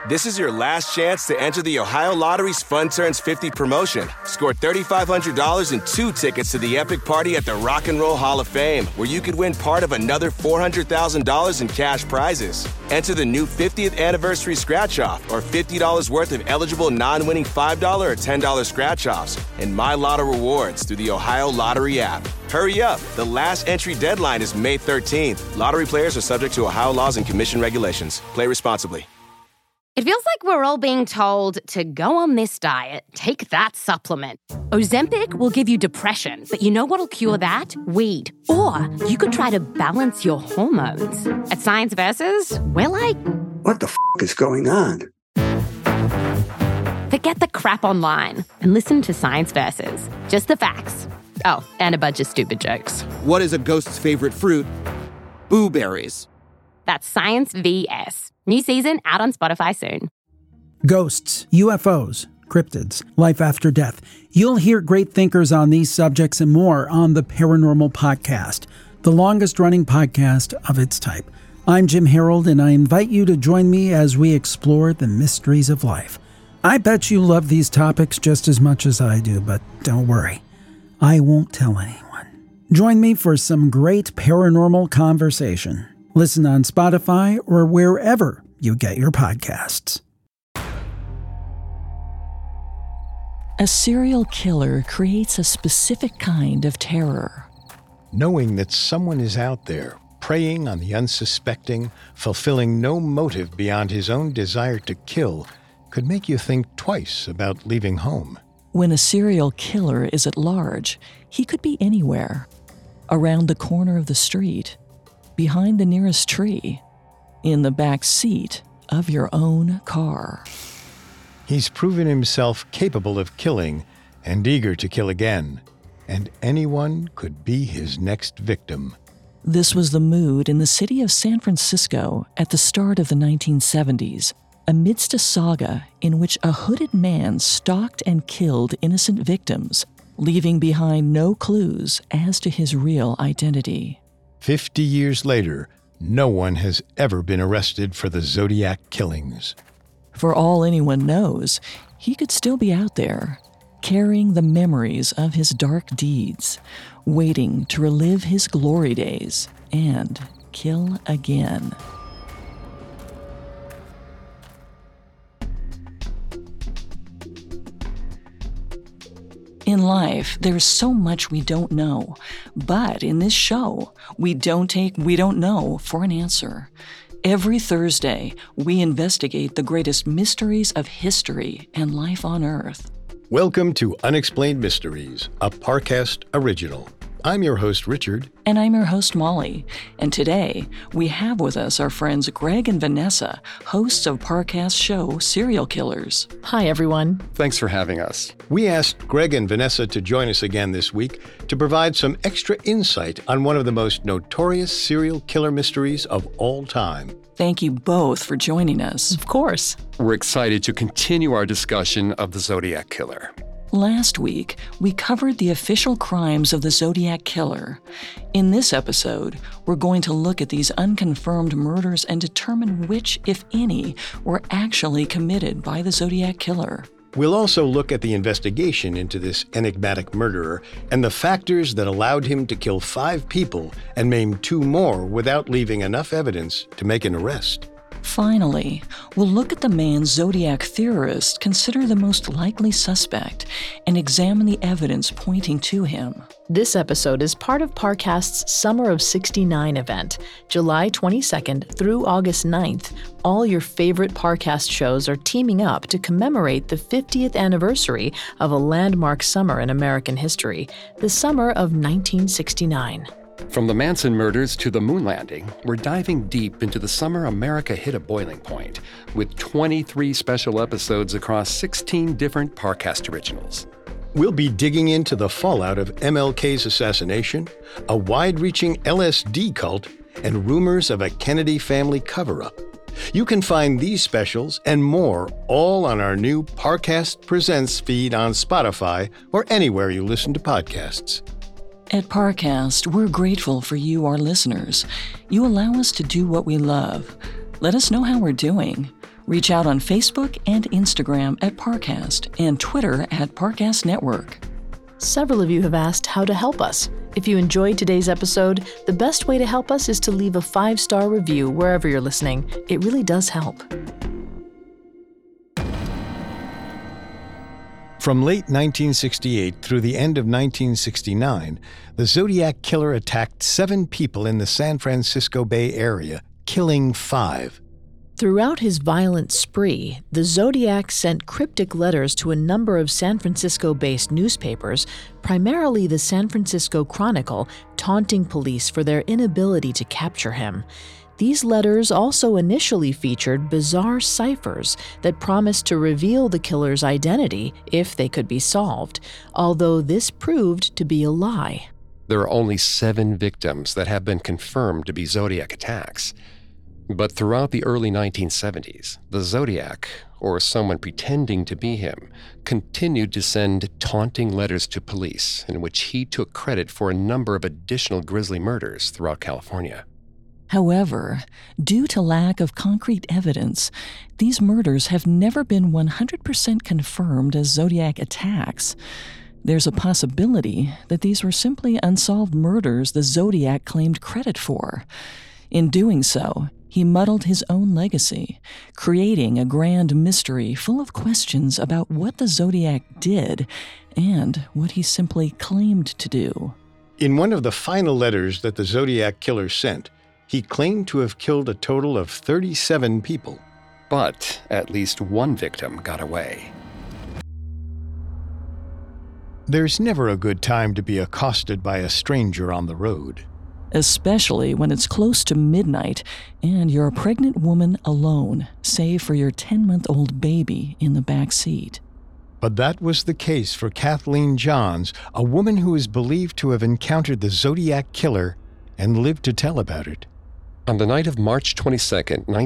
This is your last chance to enter the Ohio Lottery's Fun Turns 50 promotion. Score $3,500 and 2 tickets to the epic party at the Rock and Roll Hall of Fame, where you could win part of another $400,000 in cash prizes. Enter the new 50th anniversary scratch-off or $50 worth of eligible non-winning $5 or $10 scratch-offs and My Lotto rewards through the Ohio Lottery app. Hurry up. The last entry deadline is May 13th. Lottery players are subject to Ohio laws and commission regulations. Play responsibly. It feels like we're all being told to go on this diet, take that supplement. Ozempic will give you depression, but you know what'll cure that? Weed. Or you could try to balance your hormones. At Science Versus, we're like, what the f*** is going on? Forget the crap online and listen to Science Versus. Just the facts. Oh, and a bunch of stupid jokes. What is a ghost's favorite fruit? Blueberries. That's Science VS. New season out on Spotify soon. Ghosts, UFOs, cryptids, life after death. You'll hear great thinkers on these subjects and more on the Paranormal Podcast, the longest-running podcast of its type. I'm Jim Harold, and I invite you to join me as we explore the mysteries of life. I bet you love these topics just as much as I do, but don't worry. I won't tell anyone. Join me for some great paranormal conversation. Listen on Spotify or wherever you get your podcasts. A serial killer creates a specific kind of terror. Knowing that someone is out there, preying on the unsuspecting, fulfilling no motive beyond his own desire to kill, could make you think twice about leaving home. When a serial killer is at large, he could be anywhere. Around the corner of the street, behind the nearest tree, in the back seat of your own car. He's proven himself capable of killing and eager to kill again, and anyone could be his next victim. This was the mood in the city of San Francisco at the start of the 1970s, amidst a saga in which a hooded man stalked and killed innocent victims, leaving behind no clues as to his real identity. 50 years later, no one has ever been arrested for the Zodiac killings. For all anyone knows, he could still be out there, carrying the memories of his dark deeds, waiting to relive his glory days and kill again. In life, there's so much we don't know, but in this show, we don't take we don't know for an answer. Every Thursday, we investigate the greatest mysteries of history and life on Earth. Welcome to Unexplained Mysteries, a Parcast original. I'm your host, Richard. And I'm your host, Molly. And today, we have with us our friends Greg and Vanessa, hosts of Parcast's show, Serial Killers. Hi, everyone. Thanks for having us. We asked Greg and Vanessa to join us again this week to provide some extra insight on one of the most notorious serial killer mysteries of all time. Thank you both for joining us. Of course. We're excited to continue our discussion of the Zodiac Killer. Last week, we covered the official crimes of the Zodiac Killer. In this episode, we're going to look at these unconfirmed murders and determine which, if any, were actually committed by the Zodiac Killer. We'll also look at the investigation into this enigmatic murderer and the factors that allowed him to kill 5 people and maim 2 more without leaving enough evidence to make an arrest. Finally, we'll look at the man Zodiac theorists consider the most likely suspect and examine the evidence pointing to him. This episode is part of Parcast's Summer of '69 event, July 22nd through August 9th. All your favorite Parcast shows are teaming up to commemorate the 50th anniversary of a landmark summer in American history, the summer of 1969. From the Manson murders to the moon landing, we're diving deep into the summer America hit a boiling point, with 23 special episodes across 16 different Parcast originals. We'll be digging into the fallout of MLK's assassination, a wide-reaching LSD cult, and rumors of a Kennedy family cover-up. You can find these specials and more all on our new Parcast Presents feed on Spotify or anywhere you listen to podcasts. At Parcast, we're grateful for you, our listeners. You allow us to do what we love. Let us know how we're doing. Reach out on Facebook and Instagram at Parcast and Twitter at Parcast Network. Several of you have asked how to help us. If you enjoyed today's episode, the best way to help us is to leave a 5-star review wherever you're listening. It really does help. From late 1968 through the end of 1969, the Zodiac Killer attacked 7 people in the San Francisco Bay Area, killing 5. Throughout his violent spree, the Zodiac sent cryptic letters to a number of San Francisco-based newspapers, primarily the San Francisco Chronicle, taunting police for their inability to capture him. These letters also initially featured bizarre ciphers that promised to reveal the killer's identity if they could be solved, although this proved to be a lie. There are only 7 victims that have been confirmed to be Zodiac attacks. But throughout the early 1970s, the Zodiac, or someone pretending to be him, continued to send taunting letters to police in which he took credit for a number of additional grisly murders throughout California. However, due to lack of concrete evidence, these murders have never been 100% confirmed as Zodiac attacks. There's a possibility that these were simply unsolved murders the Zodiac claimed credit for. In doing so, he muddled his own legacy, creating a grand mystery full of questions about what the Zodiac did and what he simply claimed to do. In one of the final letters that the Zodiac Killer sent, he claimed to have killed a total of 37 people. But at least one victim got away. There's never a good time to be accosted by a stranger on the road. Especially when it's close to midnight and you're a pregnant woman alone, save for your 10-month-old baby in the back seat. But that was the case for Kathleen Johns, a woman who is believed to have encountered the Zodiac Killer and lived to tell about it. On the night of March 22,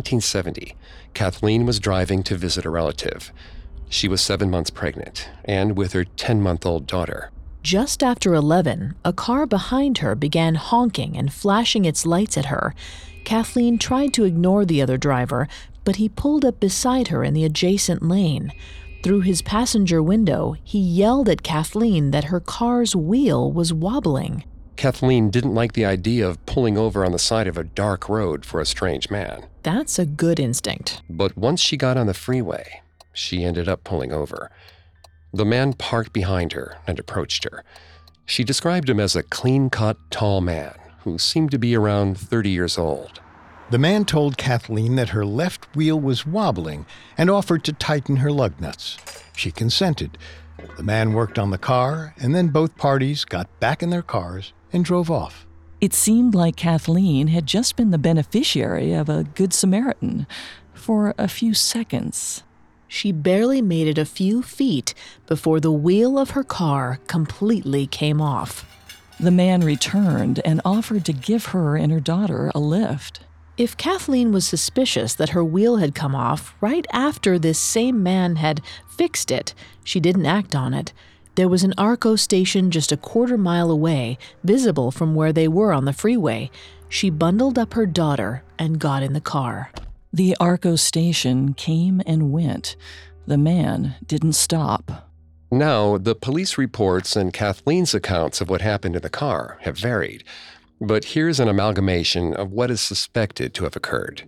1970, Kathleen was driving to visit a relative. She was 7 months pregnant and with her 10-month-old daughter. Just after 11, a car behind her began honking and flashing its lights at her. Kathleen tried to ignore the other driver, but he pulled up beside her in the adjacent lane. Through his passenger window, he yelled at Kathleen that her car's wheel was wobbling. Kathleen didn't like the idea of pulling over on the side of a dark road for a strange man. That's a good instinct. But once she got on the freeway, she ended up pulling over. The man parked behind her and approached her. She described him as a clean-cut, tall man who seemed to be around 30 years old. The man told Kathleen that her left wheel was wobbling and offered to tighten her lug nuts. She consented. The man worked on the car, and then both parties got back in their cars and drove off. It seemed like Kathleen had just been the beneficiary of a Good Samaritan for a few seconds. She barely made it a few feet before the wheel of her car completely came off. The man returned and offered to give her and her daughter a lift. If Kathleen was suspicious that her wheel had come off right after this same man had fixed it, she didn't act on it. There was an Arco station just a quarter-mile away, visible from where they were on the freeway. She bundled up her daughter and got in the car. The Arco station came and went. The man didn't stop. Now, the police reports and Kathleen's accounts of what happened in the car have varied, but here's an amalgamation of what is suspected to have occurred.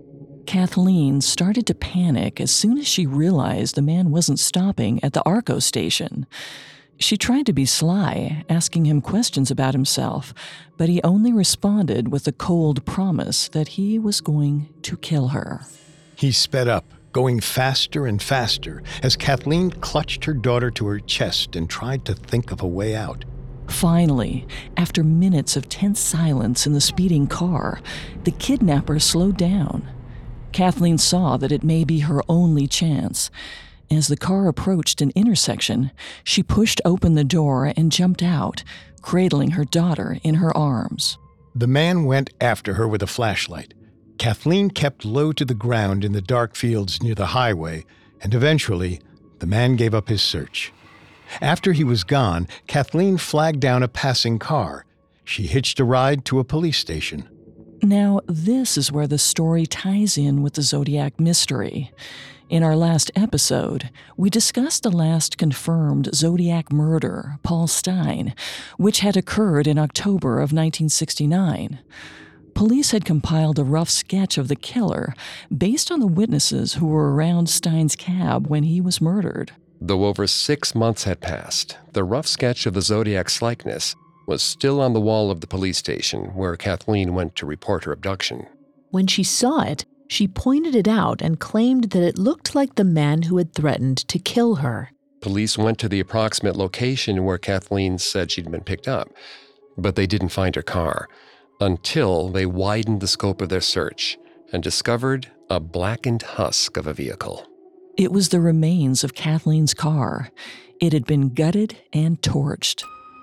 Kathleen started to panic as soon as she realized the man wasn't stopping at the Arco station. She tried to be sly, asking him questions about himself, but he only responded with a cold promise that he was going to kill her. He sped up, going faster and faster, as Kathleen clutched her daughter to her chest and tried to think of a way out. Finally, after minutes of tense silence in the speeding car, the kidnapper slowed down. Kathleen saw that it may be her only chance. As the car approached an intersection, she pushed open the door and jumped out, cradling her daughter in her arms. The man went after her with a flashlight. Kathleen kept low to the ground in the dark fields near the highway, and eventually, the man gave up his search. After he was gone, Kathleen flagged down a passing car. She hitched a ride to a police station. Now, this is where the story ties in with the Zodiac mystery. In our last episode, we discussed the last confirmed Zodiac murder, Paul Stine, which had occurred in October of 1969. Police had compiled a rough sketch of the killer based on the witnesses who were around Stine's cab when he was murdered. Though over 6 months had passed, the rough sketch of the Zodiac's likeness was still on the wall of the police station where Kathleen went to report her abduction. When she saw it, she pointed it out and claimed that it looked like the man who had threatened to kill her. Police went to the approximate location where Kathleen said she'd been picked up, but they didn't find her car until they widened the scope of their search and discovered a blackened husk of a vehicle. It was the remains of Kathleen's car. It had been gutted and torched.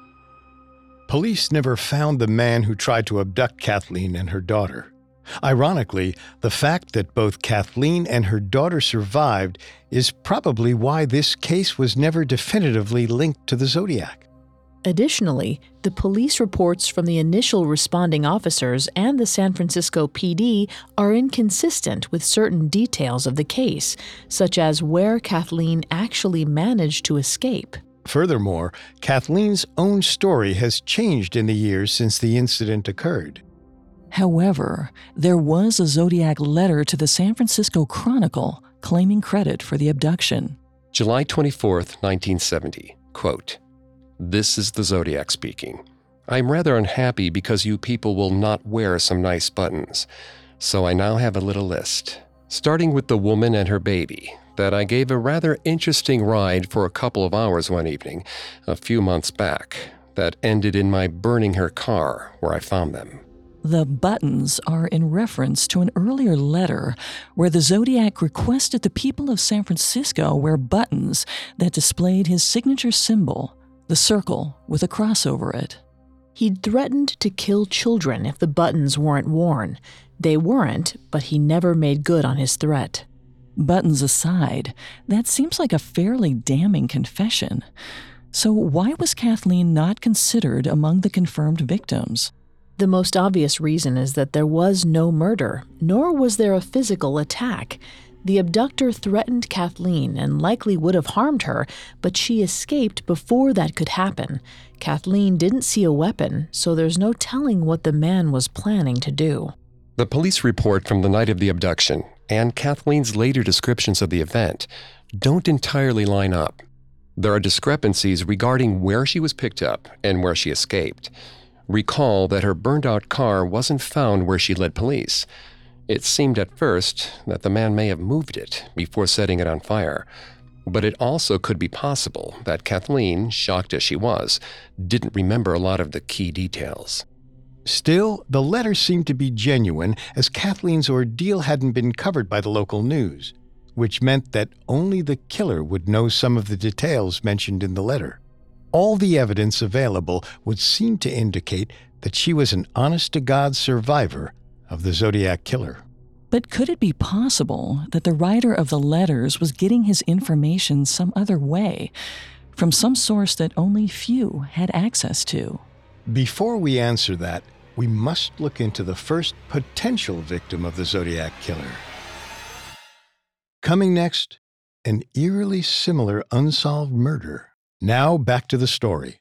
Police never found the man who tried to abduct Kathleen and her daughter. Ironically, the fact that both Kathleen and her daughter survived is probably why this case was never definitively linked to the Zodiac. Additionally, the police reports from the initial responding officers and the San Francisco PD are inconsistent with certain details of the case, such as where Kathleen actually managed to escape. Furthermore, Kathleen's own story has changed in the years since the incident occurred. However, there was a Zodiac letter to the San Francisco Chronicle claiming credit for the abduction. July 24th, 1970, quote, "This is the Zodiac speaking. I'm rather unhappy because you people will not wear some nice buttons. So I now have a little list, starting with the woman and her baby, that I gave a rather interesting ride for a couple of hours one evening, a few months back, that ended in my burning her car where I found them." The buttons are in reference to an earlier letter where the Zodiac requested the people of San Francisco wear buttons that displayed his signature symbol, the circle with a cross over it. He'd threatened to kill children if the buttons weren't worn. They weren't, but he never made good on his threat. Buttons aside, that seems like a fairly damning confession. So why was Kathleen not considered among the confirmed victims? The most obvious reason is that there was no murder, nor was there a physical attack. The abductor threatened Kathleen and likely would have harmed her, but she escaped before that could happen. Kathleen didn't see a weapon, so there's no telling what the man was planning to do. The police report from the night of the abduction and Kathleen's later descriptions of the event don't entirely line up. There are discrepancies regarding where she was picked up and where she escaped. Recall that her burned-out car wasn't found where she led police. It seemed at first that the man may have moved it before setting it on fire, but it also could be possible that Kathleen, shocked as she was, didn't remember a lot of the key details. Still, the letter seemed to be genuine, as Kathleen's ordeal hadn't been covered by the local news, which meant that only the killer would know some of the details mentioned in the letter. All the evidence available would seem to indicate that she was an honest-to-God survivor of the Zodiac killer. But could it be possible that the writer of the letters was getting his information some other way, from some source that only few had access to? Before we answer that, we must look into the first potential victim of the Zodiac killer. Coming next, an eerily similar unsolved murder. Now back to the story.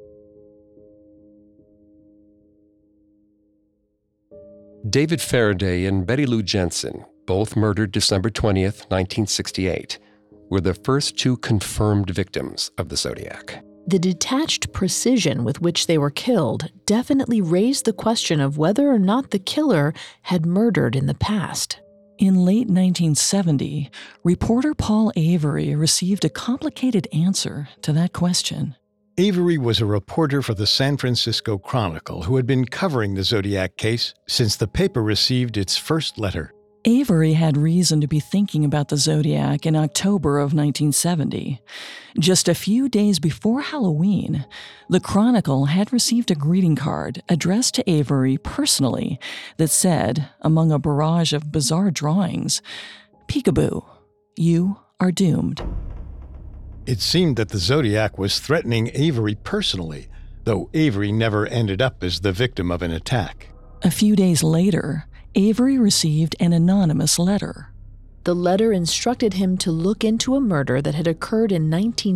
David Faraday and Betty Lou Jensen, both murdered December 20th, 1968, were the first two confirmed victims of the Zodiac. The detached precision with which they were killed definitely raised the question of whether or not the killer had murdered in the past. In late 1970, reporter Paul Avery received a complicated answer to that question. Avery was a reporter for the San Francisco Chronicle who had been covering the Zodiac case since the paper received its first letter. Avery had reason to be thinking about the Zodiac in October of 1970. Just a few days before Halloween, the Chronicle had received a greeting card addressed to Avery personally that said, among a barrage of bizarre drawings, "Peekaboo, you are doomed." It seemed that the Zodiac was threatening Avery personally, though Avery never ended up as the victim of an attack. A few days later, Avery received an anonymous letter. The letter instructed him to look into a murder that had occurred in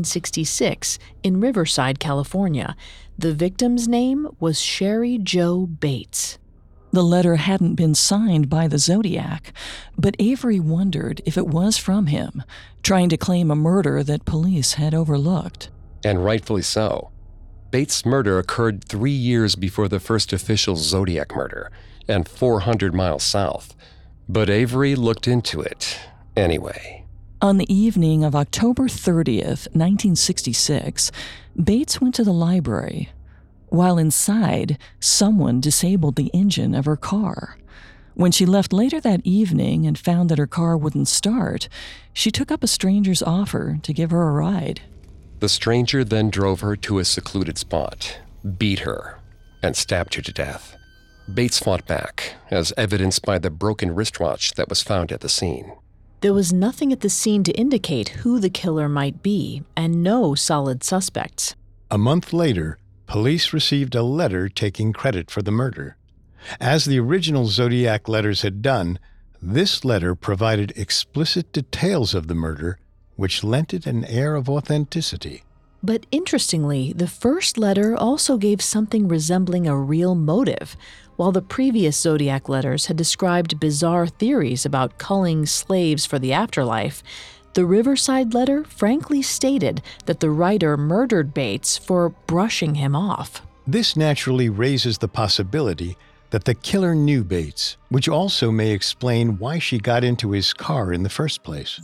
1966 in Riverside, California. The victim's name was Sherry Jo Bates. The letter hadn't been signed by the Zodiac, but Avery wondered if it was from him, trying to claim a murder that police had overlooked. And rightfully so. Bates' murder occurred 3 years before the first official Zodiac murder, and 400 miles south. But Avery looked into it anyway. On the evening of October 30th, 1966, Bates went to the library. While inside, someone disabled the engine of her car. When she left later that evening and found that her car wouldn't start, she took up a stranger's offer to give her a ride. The stranger then drove her to a secluded spot, beat her, and stabbed her to death. Bates fought back, as evidenced by the broken wristwatch that was found at the scene. There was nothing at the scene to indicate who the killer might be, and no solid suspects. A month later, police received a letter taking credit for the murder. As the original Zodiac letters had done, this letter provided explicit details of the murder, which lent it an air of authenticity. But interestingly, the first letter also gave something resembling a real motive. While the previous Zodiac letters had described bizarre theories about culling slaves for the afterlife, the Riverside letter frankly stated that the writer murdered Bates for brushing him off. This naturally raises the possibility that the killer knew Bates, which also may explain why she got into his car in the first place.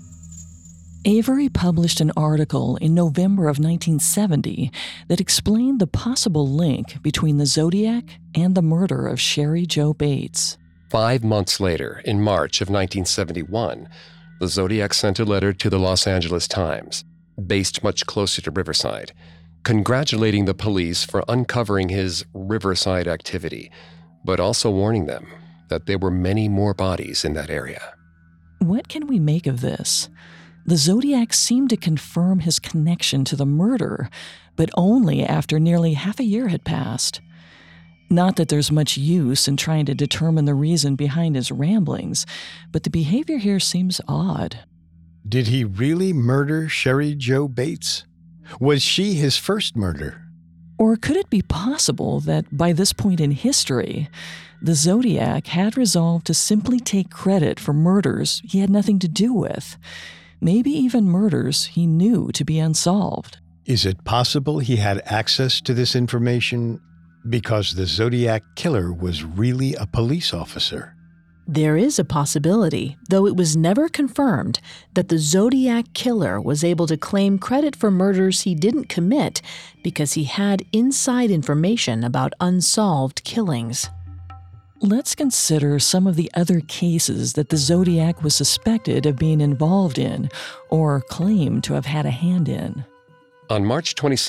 Avery published an article in November of 1970 that explained the possible link between the Zodiac and the murder of Sherry Jo Bates. 5 months later, in March of 1971, the Zodiac sent a letter to the Los Angeles Times, based much closer to Riverside, congratulating the police for uncovering his Riverside activity, but also warning them that there were many more bodies in that area. What can we make of this? The Zodiac seemed to confirm his connection to the murder, but only after nearly half a year had passed. Not that there's much use in trying to determine the reason behind his ramblings, but the behavior here seems odd. Did he really murder Sherry Jo Bates? Was she his first murder? Or could it be possible that by this point in history, the Zodiac had resolved to simply take credit for murders he had nothing to do with? Maybe even murders he knew to be unsolved. Is it possible he had access to this information because the Zodiac killer was really a police officer? There is a possibility, though it was never confirmed, that the Zodiac killer was able to claim credit for murders he didn't commit because he had inside information about unsolved killings. Let's consider some of the other cases that the Zodiac was suspected of being involved in or claimed to have had a hand in. On March 22,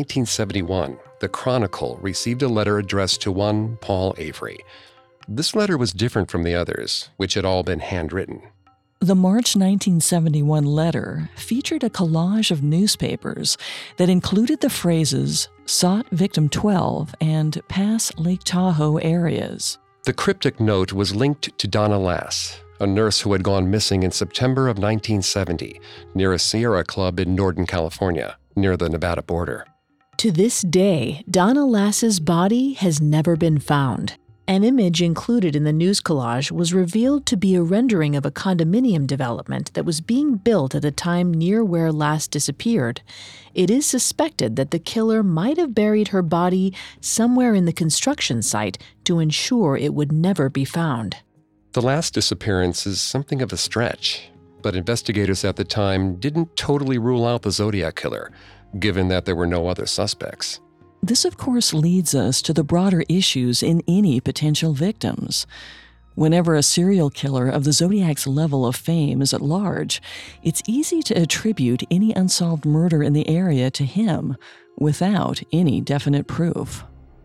1971, the Chronicle received a letter addressed to one Paul Avery. This letter was different from the others, which had all been handwritten. The March 1971 letter featured a collage of newspapers that included the phrases "Sought Victim 12" and "Pass Lake Tahoe areas." The cryptic note was linked to Donna Lass, a nurse who had gone missing in September of 1970 near a Sierra Club in Northern California, near the Nevada border. To this day, Donna Lass's body has never been found. An image included in the news collage was revealed to be a rendering of a condominium development that was being built at a time near where Lass disappeared. It is suspected that the killer might have buried her body somewhere in the construction site to ensure it would never be found. The last disappearance is something of a stretch, but investigators at the time didn't totally rule out the Zodiac killer, given that there were no other suspects. This, of course, leads us to the broader issues in any potential victims. Whenever a serial killer of the Zodiac's level of fame is at large, it's easy to attribute any unsolved murder in the area to him without any definite proof.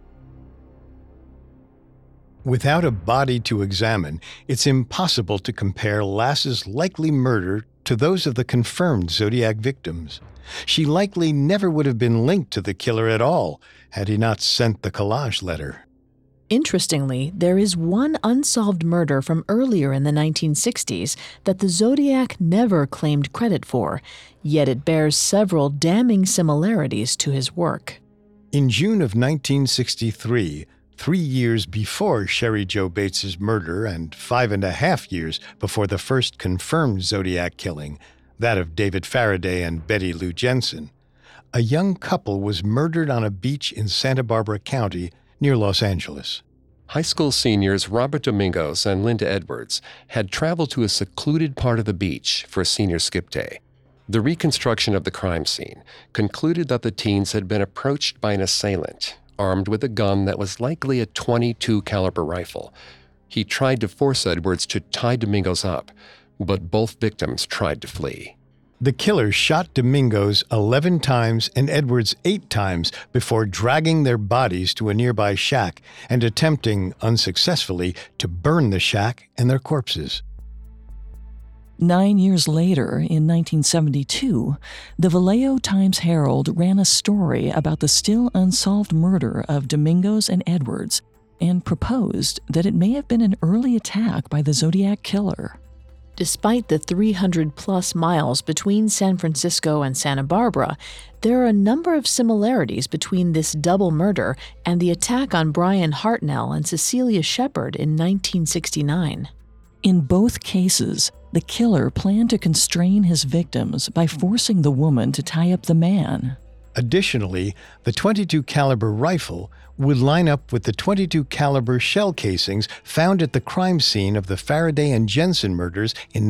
Without a body to examine, it's impossible to compare Lass's likely murder to those of the confirmed Zodiac victims. She likely never would have been linked to the killer at all had he not sent the collage letter. Interestingly, there is one unsolved murder from earlier in the 1960s that the Zodiac never claimed credit for, yet it bears several damning similarities to his work. In June of 1963, 3 years before Cheri Jo Bates's murder and 5.5 years before the first confirmed Zodiac killing, that of David Faraday and Betty Lou Jensen, a young couple was murdered on a beach in Santa Barbara County near Los Angeles. High school seniors Robert Domingos and Linda Edwards had traveled to a secluded part of the beach for a senior skip day. The reconstruction of the crime scene concluded that the teens had been approached by an assailant armed with a gun that was likely a .22 caliber rifle. He tried to force Edwards to tie Domingos up, but both victims tried to flee. The killer shot Domingos 11 times and Edwards 8 times before dragging their bodies to a nearby shack and attempting, unsuccessfully, to burn the shack and their corpses. 9 years later, in 1972, the Vallejo Times-Herald ran a story about the still unsolved murder of Domingos and Edwards and proposed that it may have been an early attack by the Zodiac killer. Despite the 300-plus miles between San Francisco and Santa Barbara, there are a number of similarities between this double murder and the attack on Brian Hartnell and Cecelia Shepard in 1969. In both cases, the killer planned to constrain his victims by forcing the woman to tie up the man. Additionally, the .22 caliber rifle would line up with the .22 caliber shell casings found at the crime scene of the Faraday and Jensen murders in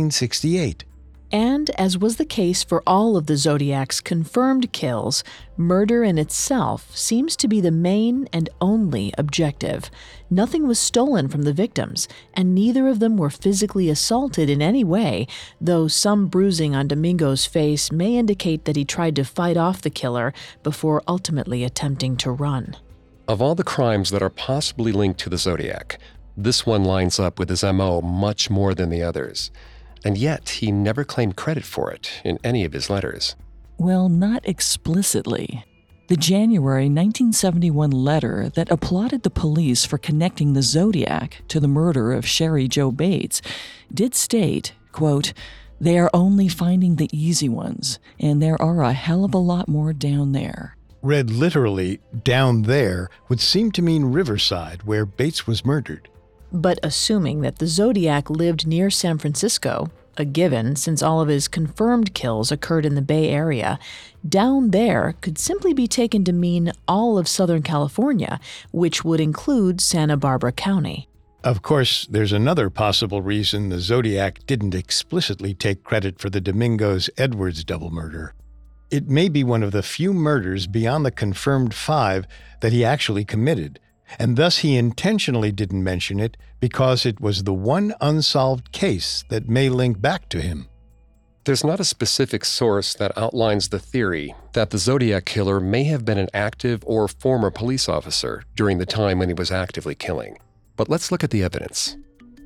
1968. And, as was the case for all of the Zodiac's confirmed kills, murder in itself seems to be the main and only objective. Nothing was stolen from the victims, and neither of them were physically assaulted in any way, though some bruising on Domingos' face may indicate that he tried to fight off the killer before ultimately attempting to run. Of all the crimes that are possibly linked to the Zodiac, this one lines up with his MO much more than the others. And yet, he never claimed credit for it in any of his letters. Well, not explicitly. The January 1971 letter that applauded the police for connecting the Zodiac to the murder of Cheri Jo Bates did state, quote, "They are only finding the easy ones, and there are a hell of a lot more down there." Read literally, down there would seem to mean Riverside, where Bates was murdered. But assuming that the Zodiac lived near San Francisco, a given since all of his confirmed kills occurred in the Bay Area, down there could simply be taken to mean all of Southern California, which would include Santa Barbara County. Of course, there's another possible reason the Zodiac didn't explicitly take credit for the Domingos-Edwards double murder. It may be one of the few murders beyond the confirmed 5 that he actually committed, and thus he intentionally didn't mention it because it was the one unsolved case that may link back to him. There's not a specific source that outlines the theory that the Zodiac killer may have been an active or former police officer during the time when he was actively killing. But let's look at the evidence.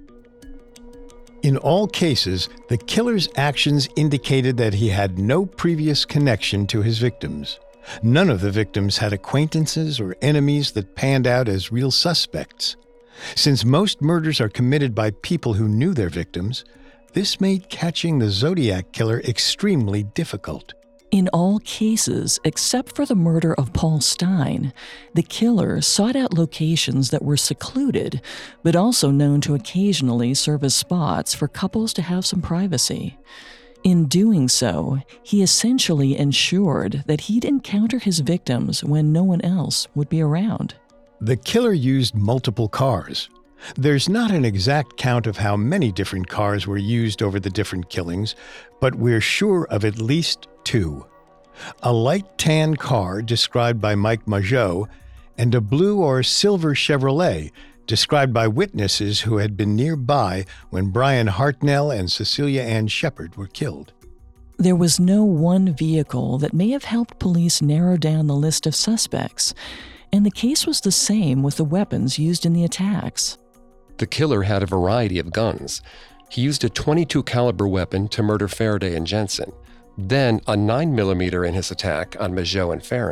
In all cases, the killer's actions indicated that he had no previous connection to his victims. None of the victims had acquaintances or enemies that panned out as real suspects. Since most murders are committed by people who knew their victims, this made catching the Zodiac killer extremely difficult. In all cases, except for the murder of Paul Stine, the killer sought out locations that were secluded, but also known to occasionally serve as spots for couples to have some privacy. In doing so, he essentially ensured that he'd encounter his victims when no one else would be around. The killer used multiple cars. There's not an exact count of how many different cars were used over the different killings, but we're sure of at least 2. A light tan car described by Mike Mageau, and a blue or silver Chevrolet described by witnesses who had been nearby when Brian Hartnell and Cecelia Ann Shepard were killed. There was no one vehicle that may have helped police narrow down the list of suspects, and the case was the same with the weapons used in the attacks. The killer had a variety of guns. He used a .22 caliber weapon to murder Faraday and Jensen, then a 9mm in his attack on Mageau and Farron.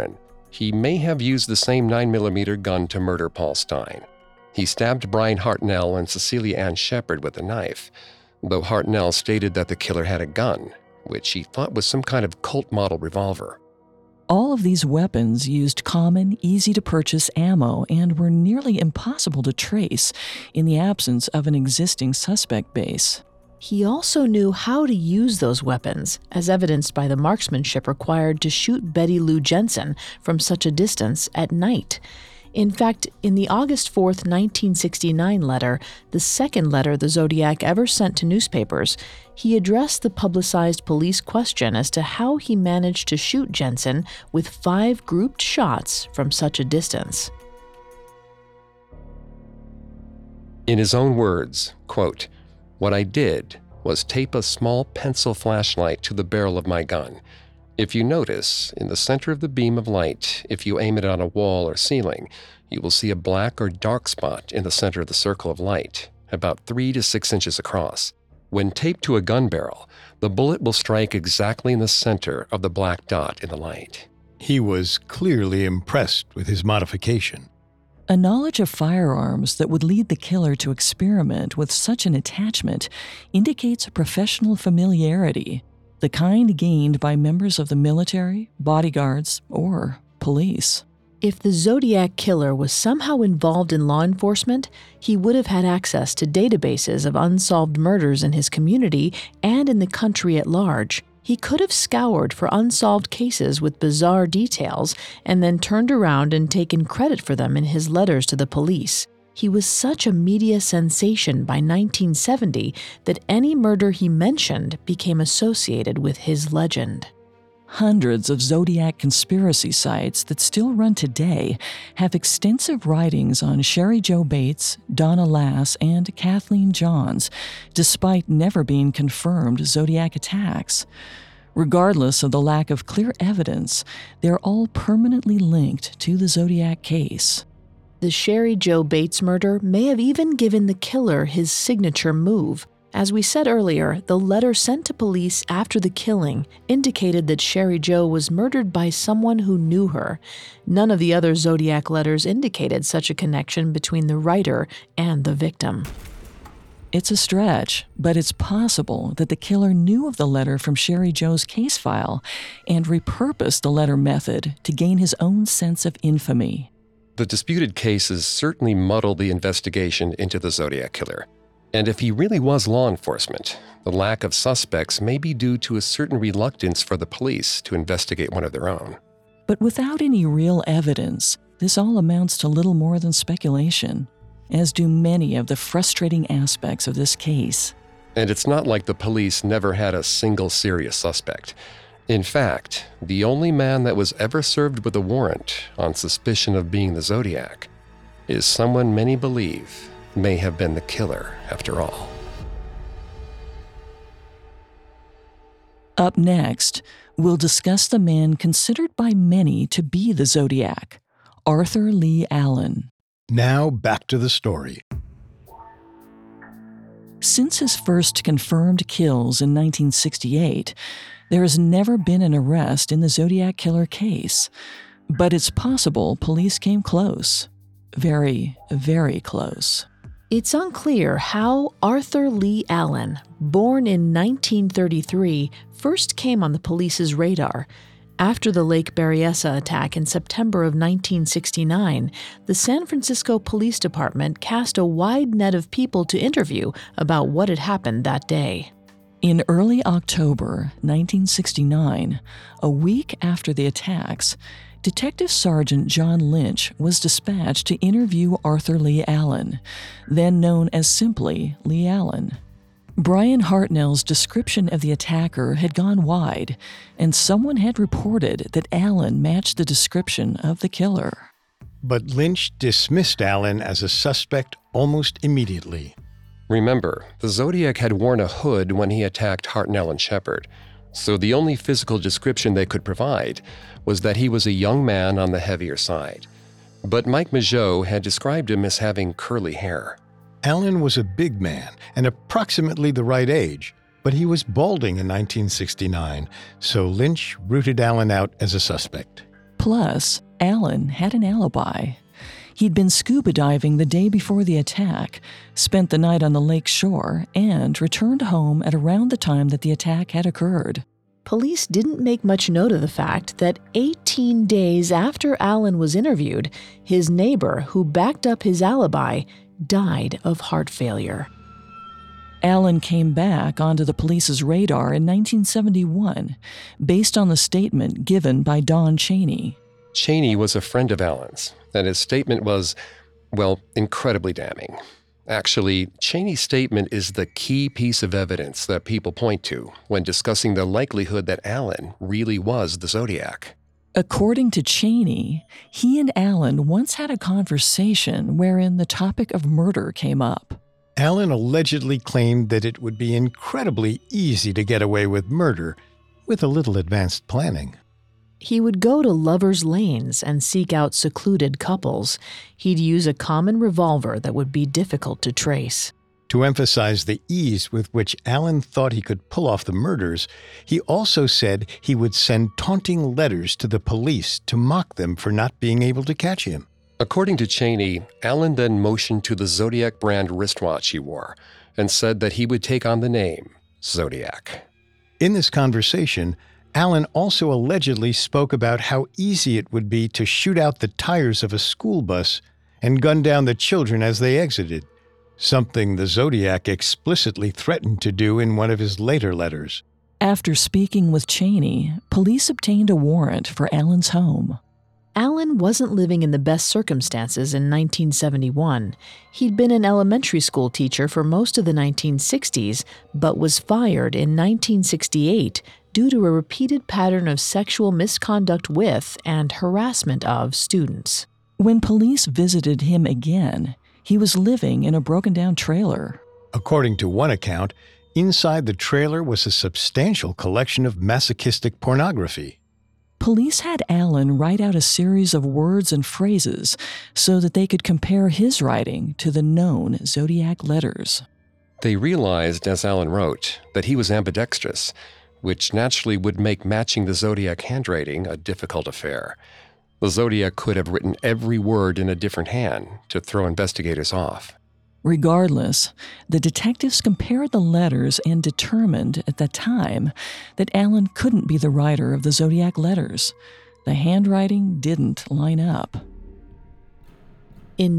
he may have used the same 9mm gun to murder Paul Stine. He stabbed Brian Hartnell and Cecilia Ann Shepard with a knife, though Hartnell stated that the killer had a gun, which he thought was some kind of Colt model revolver. All of these weapons used common, easy-to-purchase ammo and were nearly impossible to trace in the absence of an existing suspect base. He also knew how to use those weapons, as evidenced by the marksmanship required to shoot Betty Lou Jensen from such a distance at night. In fact, in the August 4th, 1969 letter, the second letter the Zodiac ever sent to newspapers, he addressed the publicized police question as to how he managed to shoot Jensen with 5 grouped shots from such a distance. In his own words, quote, "What I did was tape a small pencil flashlight to the barrel of my gun. If you notice, in the center of the beam of light, if you aim it on a wall or ceiling, you will see a black or dark spot in the center of the circle of light, about 3 to 6 inches across. When taped to a gun barrel, the bullet will strike exactly in the center of the black dot in the light." He was clearly impressed with his modification. A knowledge of firearms that would lead the killer to experiment with such an attachment indicates a professional familiarity, the kind gained by members of the military, bodyguards, or police. If the Zodiac killer was somehow involved in law enforcement, he would have had access to databases of unsolved murders in his community and in the country at large. He could have scoured for unsolved cases with bizarre details and then turned around and taken credit for them in his letters to the police. He was such a media sensation by 1970 that any murder he mentioned became associated with his legend. Hundreds of Zodiac conspiracy sites that still run today have extensive writings on Cheri Jo Bates, Donna Lass, and Kathleen Johns, despite never being confirmed Zodiac attacks. Regardless of the lack of clear evidence, they're all permanently linked to the Zodiac case. The Cheri Jo Bates murder may have even given the killer his signature move. As we said earlier, the letter sent to police after the killing indicated that Cheri Jo was murdered by someone who knew her. None of the other Zodiac letters indicated such a connection between the writer and the victim. It's a stretch, but it's possible that the killer knew of the letter from Cheri Jo's case file and repurposed the letter method to gain his own sense of infamy. The disputed cases certainly muddled the investigation into the Zodiac killer. And if he really was law enforcement, the lack of suspects may be due to a certain reluctance for the police to investigate one of their own. But without any real evidence, this all amounts to little more than speculation, as do many of the frustrating aspects of this case. And it's not like the police never had a single serious suspect. In fact, the only man that was ever served with a warrant on suspicion of being the Zodiac is someone many believe may have been the killer after all. Up next, we'll discuss the man considered by many to be the Zodiac, Arthur Lee Allen. Now back to the story. Since his first confirmed kills in 1968, there has never been an arrest in the Zodiac killer case. But it's possible police came close. Very, very close. It's unclear how Arthur Lee Allen, born in 1933, first came on the police's radar. After the Lake Berryessa attack in September of 1969, the San Francisco Police Department cast a wide net of people to interview about what had happened that day. In early October 1969, a week after the attacks, Detective Sergeant John Lynch was dispatched to interview Arthur Lee Allen, then known as simply Lee Allen. Brian Hartnell's description of the attacker had gone wide, and someone had reported that Allen matched the description of the killer. But Lynch dismissed Allen as a suspect almost immediately. Remember, the Zodiac had worn a hood when he attacked Hartnell and Shepard, so the only physical description they could provide was that he was a young man on the heavier side. But Mike Mageau had described him as having curly hair. Allen was a big man and approximately the right age, but he was balding in 1969, so Lynch rooted Allen out as a suspect. Plus, Alan had an alibi. He'd been scuba diving the day before the attack, spent the night on the lake shore, and returned home at around the time that the attack had occurred. Police didn't make much note of the fact that 18 days after Alan was interviewed, his neighbor, who backed up his alibi, died of heart failure. Alan came back onto the police's radar in 1971, based on the statement given by Don Chaney. Chaney was a friend of Alan's, and his statement was, well, incredibly damning. Actually, Chaney's statement is the key piece of evidence that people point to when discussing the likelihood that Alan really was the Zodiac. According to Chaney, he and Alan once had a conversation wherein the topic of murder came up. Alan allegedly claimed that it would be incredibly easy to get away with murder with a little advanced planning. He would go to lovers' lanes and seek out secluded couples. He'd use a common revolver that would be difficult to trace. To emphasize the ease with which Alan thought he could pull off the murders, he also said he would send taunting letters to the police to mock them for not being able to catch him. According to Chaney, Alan then motioned to the Zodiac brand wristwatch he wore and said that he would take on the name Zodiac. In this conversation, Alan also allegedly spoke about how easy it would be to shoot out the tires of a school bus and gun down the children as they exited, something the Zodiac explicitly threatened to do in one of his later letters. After speaking with Chaney, police obtained a warrant for Alan's home. Alan wasn't living in the best circumstances in 1971. He'd been an elementary school teacher for most of the 1960s, but was fired in 1968 due to a repeated pattern of sexual misconduct with and harassment of students. When police visited him again, he was living in a broken-down trailer. According to one account, inside the trailer was a substantial collection of masochistic pornography. Police had Alan write out a series of words and phrases so that they could compare his writing to the known Zodiac letters. They realized, as Alan wrote, that he was ambidextrous, which naturally would make matching the Zodiac handwriting a difficult affair. The Zodiac could have written every word in a different hand to throw investigators off. Regardless, the detectives compared the letters and determined at the time that Alan couldn't be the writer of the Zodiac letters. The handwriting didn't line up. In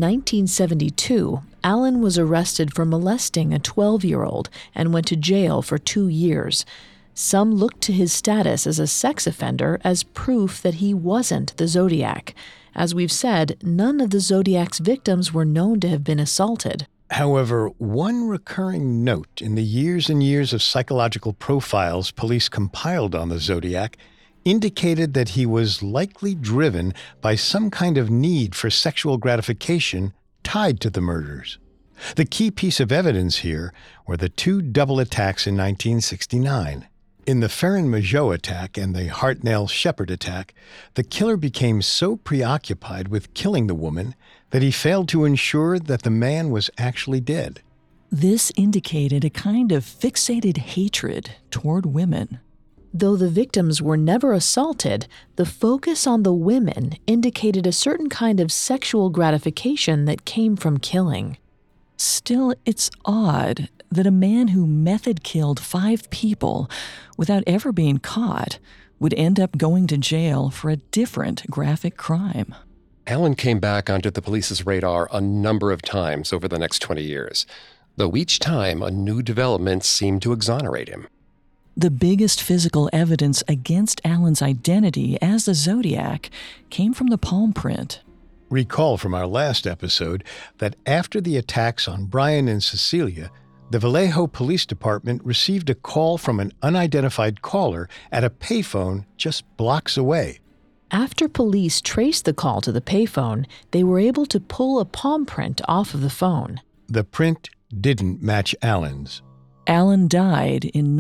1972, Alan was arrested for molesting a 12-year-old and went to jail for 2 years. Some looked to his status as a sex offender as proof that he wasn't the Zodiac. As we've said, none of the Zodiac's victims were known to have been assaulted. However, one recurring note in the years and years of psychological profiles police compiled on the Zodiac indicated that he was likely driven by some kind of need for sexual gratification tied to the murders. The key piece of evidence here were the 2 double attacks in 1969. In the Ferrin-Mageau attack and the Hartnell-Shepard attack, the killer became so preoccupied with killing the woman that he failed to ensure that the man was actually dead. This indicated a kind of fixated hatred toward women. Though the victims were never assaulted, the focus on the women indicated a certain kind of sexual gratification that came from killing. Still, it's odd that a man who method-killed 5 people without ever being caught would end up going to jail for a different graphic crime. Alan came back onto the police's radar a number of times over the next 20 years, though each time a new development seemed to exonerate him. The biggest physical evidence against Alan's identity as the Zodiac came from the palm print. Recall from our last episode that after the attacks on Brian and Cecilia, the Vallejo Police Department received a call from an unidentified caller at a payphone just blocks away. After police traced the call to the payphone, they were able to pull a palm print off of the phone. The print didn't match Alan's. Alan died in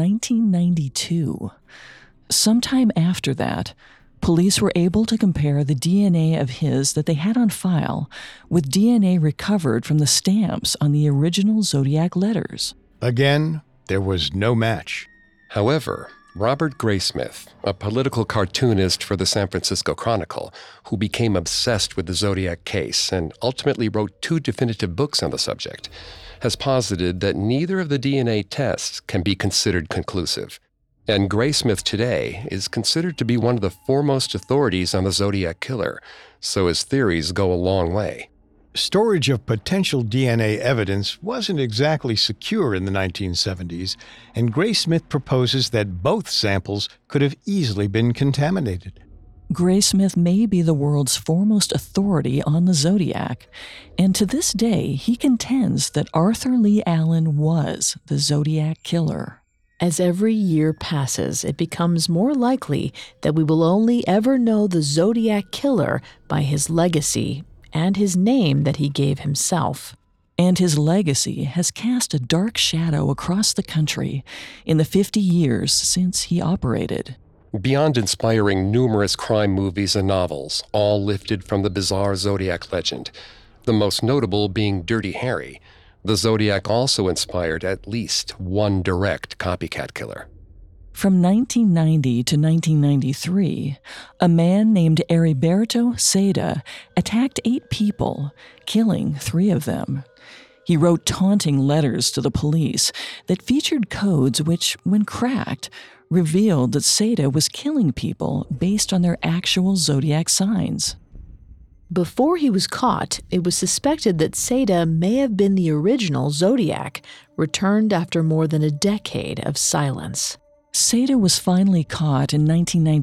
1992. Sometime after that, police were able to compare the DNA of his that they had on file with DNA recovered from the stamps on the original Zodiac letters. Again, there was no match. However, Robert Graysmith, a political cartoonist for the San Francisco Chronicle, who became obsessed with the Zodiac case and ultimately wrote 2 definitive books on the subject, has posited that neither of the DNA tests can be considered conclusive. And Graysmith today is considered to be one of the foremost authorities on the Zodiac killer, so his theories go a long way. Storage of potential DNA evidence wasn't exactly secure in the 1970s, and Graysmith proposes that both samples could have easily been contaminated. Graysmith may be the world's foremost authority on the Zodiac, and to this day he contends that Arthur Lee Allen was the Zodiac killer. As every year passes, it becomes more likely that we will only ever know the Zodiac killer by his legacy and his name that he gave himself. And his legacy has cast a dark shadow across the country in the 50 years since he operated. Beyond inspiring numerous crime movies and novels, all lifted from the bizarre Zodiac legend, the most notable being Dirty Harry, the Zodiac also inspired at least one direct copycat killer. From 1990 to 1993, a man named Heriberto Seda attacked 8 people, killing 3 of them. He wrote taunting letters to the police that featured codes which, when cracked, revealed that Seda was killing people based on their actual Zodiac signs. Before he was caught, it was suspected that Seda may have been the original Zodiac, returned after more than a decade of silence. Seda was finally caught in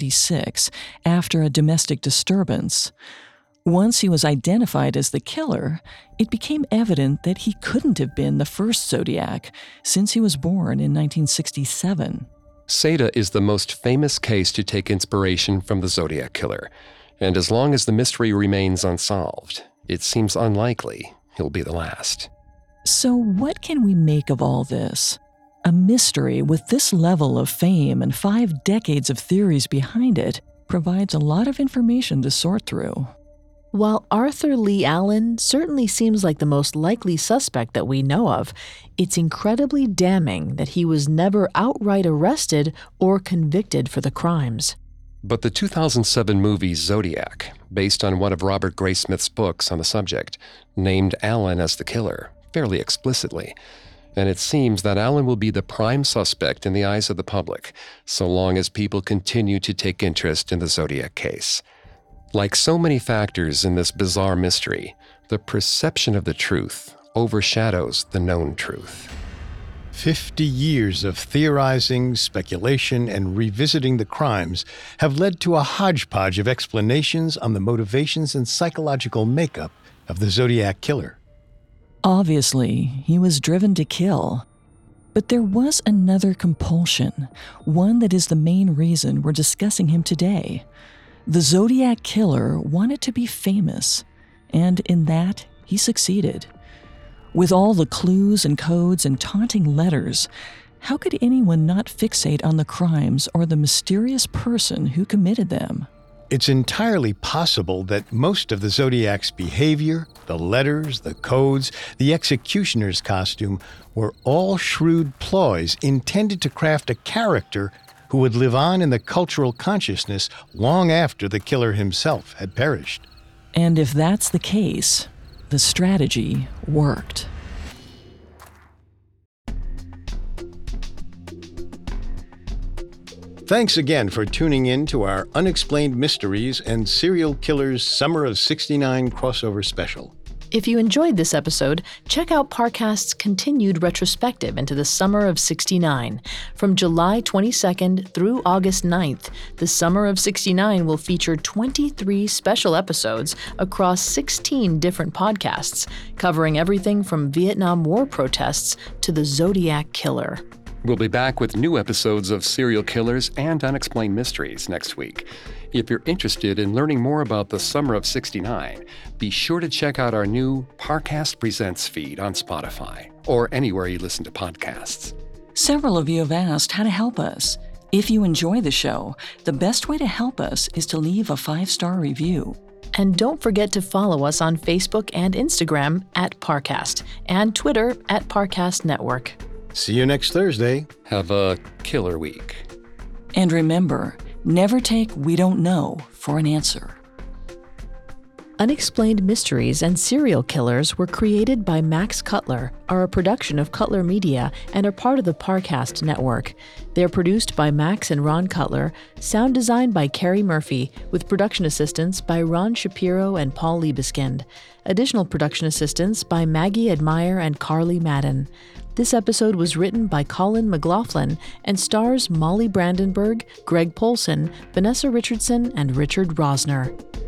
1996 after a domestic disturbance. Once he was identified as the killer, it became evident that he couldn't have been the first Zodiac since he was born in 1967. Seda is the most famous case to take inspiration from the Zodiac killer, and as long as the mystery remains unsolved, it seems unlikely he'll be the last. So what can we make of all this? A mystery with this level of fame and 5 decades of theories behind it provides a lot of information to sort through. While Arthur Lee Allen certainly seems like the most likely suspect that we know of, it's incredibly damning that he was never outright arrested or convicted for the crimes. But the 2007 movie Zodiac, based on one of Robert Graysmith's books on the subject, named Allen as the killer, fairly explicitly. And it seems that Allen will be the prime suspect in the eyes of the public, so long as people continue to take interest in the Zodiac case. Like so many factors in this bizarre mystery, the perception of the truth overshadows the known truth. 50 years of theorizing, speculation, and revisiting the crimes have led to a hodgepodge of explanations on the motivations and psychological makeup of the Zodiac killer. Obviously, he was driven to kill. But there was another compulsion, one that is the main reason we're discussing him today. The Zodiac killer wanted to be famous, and in that, he succeeded. With all the clues and codes and taunting letters, how could anyone not fixate on the crimes or the mysterious person who committed them? It's entirely possible that most of the Zodiac's behavior, the letters, the codes, the executioner's costume, were all shrewd ploys intended to craft a character who would live on in the cultural consciousness long after the killer himself had perished. And if that's the case, the strategy worked. Thanks again for tuning in to our Unexplained Mysteries and Serial Killers Summer of '69 crossover special. If you enjoyed this episode, check out Parcast's continued retrospective into the summer of '69. From July 22nd through August 9th, the summer of '69 will feature 23 special episodes across 16 different podcasts, covering everything from Vietnam War protests to the Zodiac killer. We'll be back with new episodes of Serial Killers and Unexplained Mysteries next week. If you're interested in learning more about the summer of '69, be sure to check out our new Parcast Presents feed on Spotify or anywhere you listen to podcasts. Several of you have asked how to help us. If you enjoy the show, the best way to help us is to leave a 5-star review. And don't forget to follow us on Facebook and Instagram at Parcast and Twitter at Parcast Network. See you next Thursday. Have a killer week. And remember, never take "we don't know" for an answer. Unexplained Mysteries and Serial Killers were created by Max Cutler, are a production of Cutler Media, and are part of the Parcast network. They are produced by Max and Ron Cutler, sound designed by Carrie Murphy, with production assistance by Ron Shapiro and Paul Liebeskind. Additional production assistance by Maggie Admire and Carly Madden. This episode was written by Colin McLaughlin and stars Molly Brandenburg, Greg Polson, Vanessa Richardson, and Richard Rosner.